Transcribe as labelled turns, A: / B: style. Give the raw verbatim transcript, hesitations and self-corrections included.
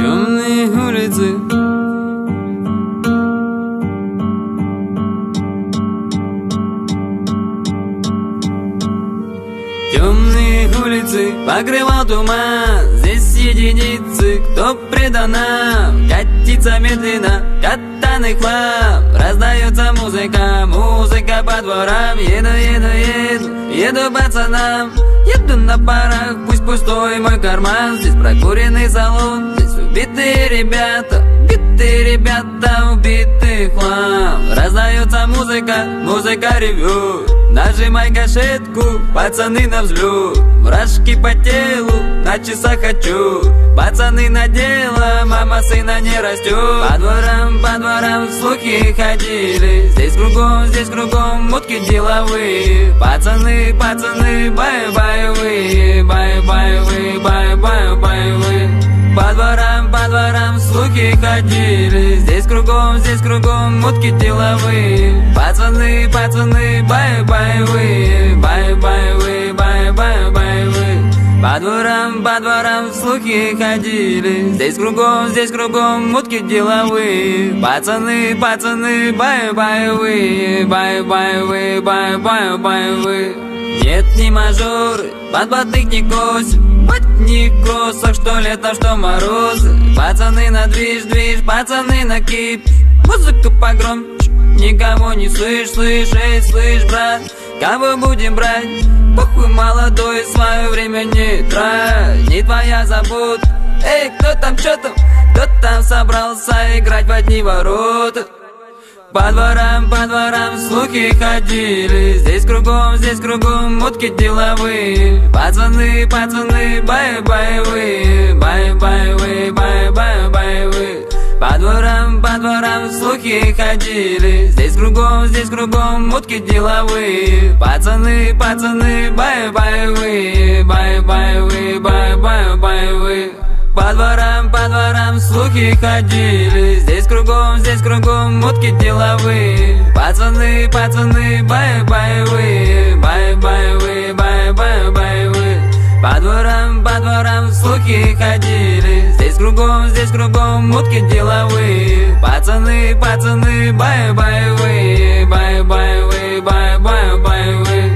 A: Темные улицы, темные улицы, покрывал туман. Здесь единицы, кто предан нам. Катится медленно, катаный хлам. Раздается музыка, музыка по дворам. Еду, еду, еду, еду пацанам. Еду на парах, пусть пустой мой карман. Здесь прокуренный салон, здесь убитые ребята. Убитые ребята, убитый хлам. Раздается музыка, музыка ревет. Нажимай гашетку, пацаны на взлет. Мурашки по телу, на часах хочу. Пацаны на дело, мама сына не растет. По дворам, по дворам слухи ходили. Здесь кругом, здесь кругом мутки деловые. Пацаны, пацаны, бай-бай-вы, бай-бай-вы, бай-бай-бай-вы. По дворам, по дворам слухи ходили. Здесь кругом, здесь кругом мутки деловые. Пацаны, пацаны, бай-бай-вы, бай-бай-вы, бай-бай-бай-вы. По дворам, по дворам слухи ходили. Здесь кругом, здесь кругом мутки деловые. Пацаны, пацаны, бай-бай-вы, бай-бай-вы, бай-бай-бай-вы. Нет, не мажоры, подбатых не косят. Бать не кроссах, что лето, что морозы. Пацаны на движ, движ, пацаны на кип. Музыка погромче, никого не слышь, слышь, эй, слышь, брат. Кого будем брать? Похуй молодой, свое время не трать. Не твоя забота. Эй, кто там, чё там? Кто там собрался играть в одни ворота? По дворам, по дворам слухи ходили. Здесь кругом, здесь кругом мутки деловые. Пацаны, пацаны, бай-бай-вы, бай-бай-вы, бай-бай-бай-вы. По дворам, по дворам слухи ходили. Здесь кругом, здесь кругом мутки деловые. Пацаны, пацаны, бай-бай-вы, бай-бай-вы, бай-бай-бай-вы. По дворам, по дворам слухи ходили. Здесь кругом, здесь кругом мутки деловые. Пацаны, пацаны, бай-бай-вы, бай-бай-вы, бай-бай-бай-вы. По дворам, по дворам слухи ходили. Здесь кругом, здесь кругом мутки деловые. Пацаны, пацаны, бай-бай-вы, бай-бай-вы, бай-бай-бай-вы.